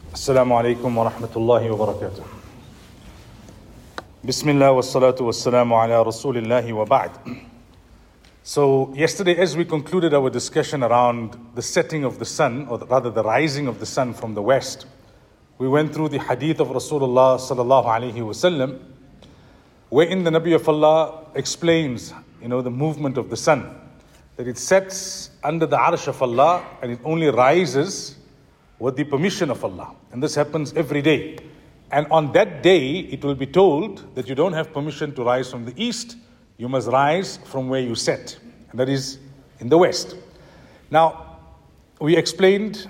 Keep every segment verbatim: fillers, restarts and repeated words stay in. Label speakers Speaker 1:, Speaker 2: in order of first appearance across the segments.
Speaker 1: Assalamu alaikum wa rahmatullahi wa barakatuh. Bismillah wa salatu wa salamu ala rasulillahi wa ba'd. So yesterday, as we concluded our discussion around the setting of the sun, or rather the rising of the sun from the west, we went through the hadith of Rasulullah sallallahu alaihi wasallam, wherein the Nabi of Allah explains, you know, the movement of the sun, that it sets under the arsh of Allah and it only rises with the permission of Allah. And this happens every day. And on that day, it will be told that you don't have permission to rise from the east, you must rise from where you set. And that is in the west. Now, we explained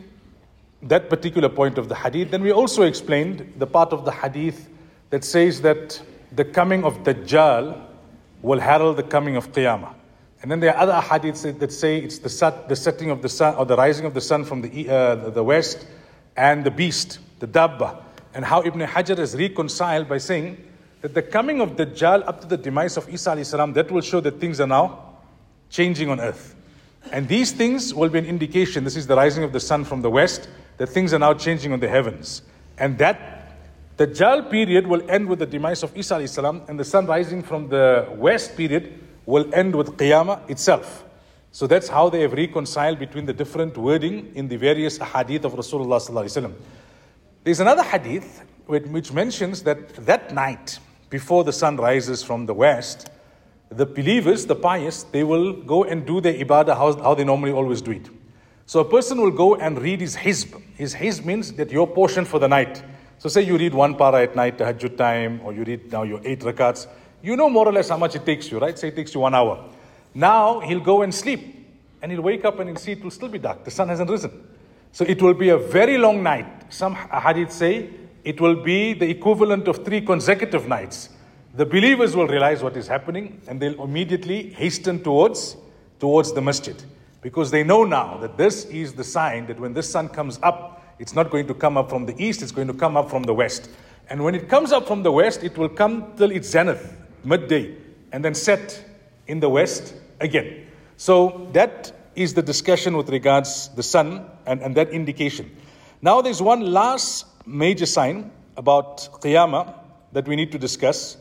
Speaker 1: that particular point of the hadith. Then we also explained the part of the hadith that says that the coming of Dajjal will herald the coming of Qiyamah. And then there are other hadiths that say it's the, sat, the setting of the sun, or the rising of the sun from the uh, the west, and the beast, the Dabba. And how Ibn Hajar has reconciled by saying that the coming of Dajjal up to the demise of Isa alayhi salam, that will show that things are now changing on earth. And these things will be an indication, this is the rising of the sun from the west, that things are now changing on the heavens. And that Dajjal period will end with the demise of Isa alayhi salam, and the sun rising from the west period will end with Qiyamah itself. So that's how they have reconciled between the different wording in the various hadith of Rasulullah sallallahu alaihi wasallam. There's another hadith which mentions that that night, before the sun rises from the west, the believers, the pious, they will go and do their ibadah how, how they normally always do it. So a person will go and read his hizb. His hizb means that your portion for the night. So say you read one para at night, tahajjud time, or you read now your eight rakats. You know more or less how much it takes you, right? Say it takes you one hour. Now he'll go and sleep, and he'll wake up and he'll see it will still be dark. The sun hasn't risen. So it will be a very long night. Some hadith say it will be the equivalent of three consecutive nights. The believers will realize what is happening, and they'll immediately hasten towards, towards the masjid. Because they know now that this is the sign that when this sun comes up, it's not going to come up from the east, it's going to come up from the west. And when it comes up from the west, it will come till its zenith, midday, and then set in the west again. So that is the discussion with regards the sun and, and that indication. Now there's one last major sign about Qiyamah that we need to discuss,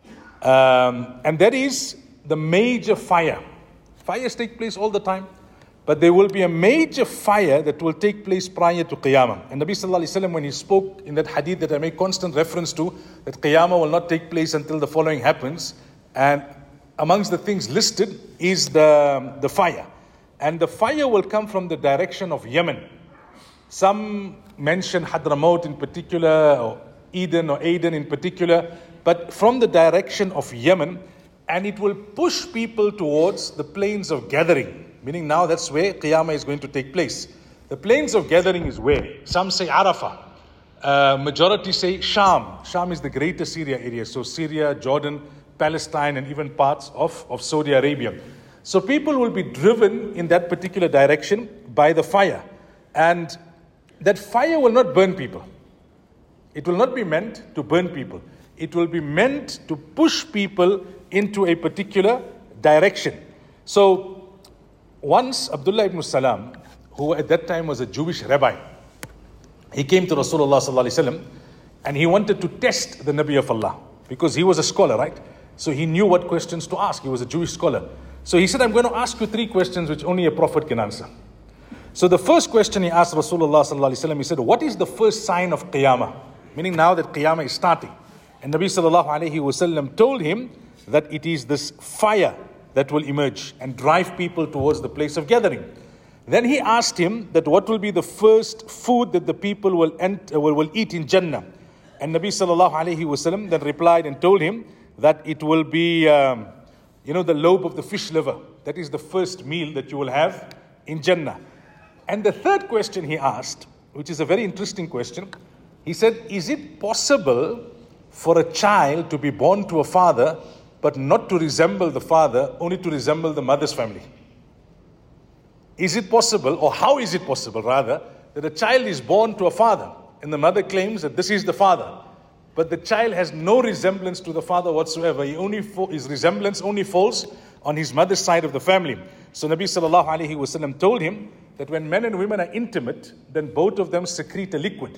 Speaker 1: um, and that is the major fire. Fires take place all the time, but there will be a major fire that will take place prior to Qiyamah. And Nabi sallallahu alaihi wasallam, when he spoke in that hadith that I make constant reference to, that Qiyamah will not take place until the following happens, and amongst the things listed is the, the fire. And the fire will come from the direction of Yemen. Some mention Hadramaut in particular, or Eden or Aden in particular, but from the direction of Yemen, and it will push people towards the plains of gathering, meaning now that's where Qiyamah is going to take place. The plains of gathering is where? Some say Arafah. Uh, majority say Sham. Sham is the greater Syria area. So Syria, Jordan, Palestine, and even parts of, of Saudi Arabia. So people will be driven in that particular direction by the fire. And that fire will not burn people. It will not be meant to burn people. It will be meant to push people into a particular direction. So once Abdullah ibn Salam, who at that time was a Jewish rabbi, he came to Rasulullah sallallahu alaihi wasallam, and he wanted to test the Nabi of Allah, because he was a scholar, right? So he knew what questions to ask. He was a Jewish scholar. So he said, I'm going to ask you three questions which only a prophet can answer. So the first question he asked Rasulullah sallallahu alaihi wasallam, he said, what is the first sign of Qiyamah? Meaning now that Qiyamah is starting. And Nabi sallallahu alaihi wasallam told him that it is this fire that will emerge and drive people towards the place of gathering. Then he asked him that what will be the first food that the people will, enter, will, will eat in Jannah. And Nabi sallallahu alaihi wasallam then replied and told him that it will be, um, you know, the lobe of the fish liver. That is the first meal that you will have in Jannah. And the third question he asked, which is a very interesting question, he said, is it possible for a child to be born to a father but not to resemble the father, only to resemble the mother's family? Is it possible, or how is it possible rather, that a child is born to a father and the mother claims that this is the father, but the child has no resemblance to the father whatsoever? He only fo- his resemblance only falls on his mother's side of the family. So Nabi sallallahu alaihi wasallam told him that when men and women are intimate, then both of them secrete a liquid.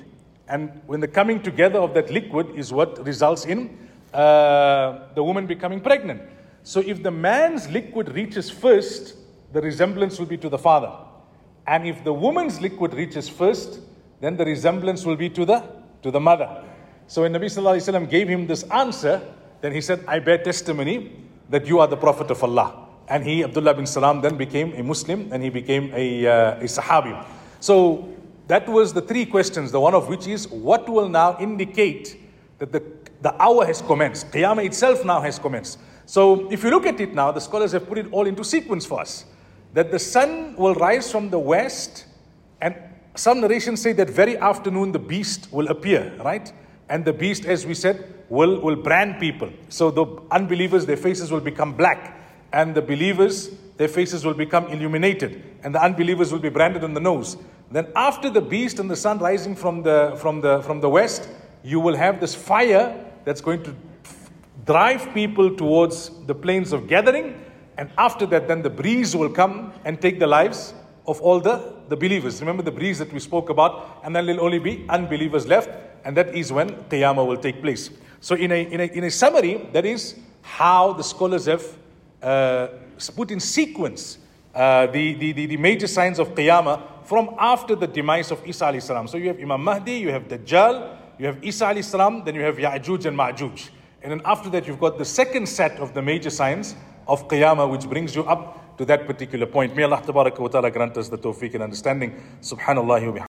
Speaker 1: And when the coming together of that liquid is what results in uh, the woman becoming pregnant. So if the man's liquid reaches first, the resemblance will be to the father. And if the woman's liquid reaches first, then the resemblance will be to the to the mother. So when Nabi Sallallahu Alaihi Wasallam gave him this answer, then he said, I bear testimony that you are the Prophet of Allah. And he, Abdullah bin Salam, then became a Muslim and he became a, uh, a Sahabi. So that was the three questions, the one of which is, what will now indicate that the, the hour has commenced? Qiyamah itself now has commenced. So if you look at it now, the scholars have put it all into sequence for us. That the sun will rise from the west, and some narrations say that very afternoon the beast will appear, right? And the beast, as we said, will, will brand people. So the unbelievers, their faces will become black. And the believers, their faces will become illuminated. And the unbelievers will be branded on the nose. Then after the beast and the sun rising from the, from the, from the west, you will have this fire that's going to drive people towards the plains of gathering. And after that, then the breeze will come and take the lives of all the, the believers. Remember the breeze that we spoke about, and then there will only be unbelievers left, and that is when Qiyamah will take place. So in a, in a, in a summary, that is how the scholars have uh, put in sequence uh, the, the, the, the major signs of Qiyamah from after the demise of Isa alayhi salam. So you have Imam Mahdi, you have Dajjal, you have Isa alayhi salam, then you have Ya'juj and Ma'juj. And then after that, you've got the second set of the major signs of Qiyamah, which brings you up to that particular point. May Allah Tabaraka wa Ta'ala grant us the tawfiq and understanding. Subhanallah wa bihamdih.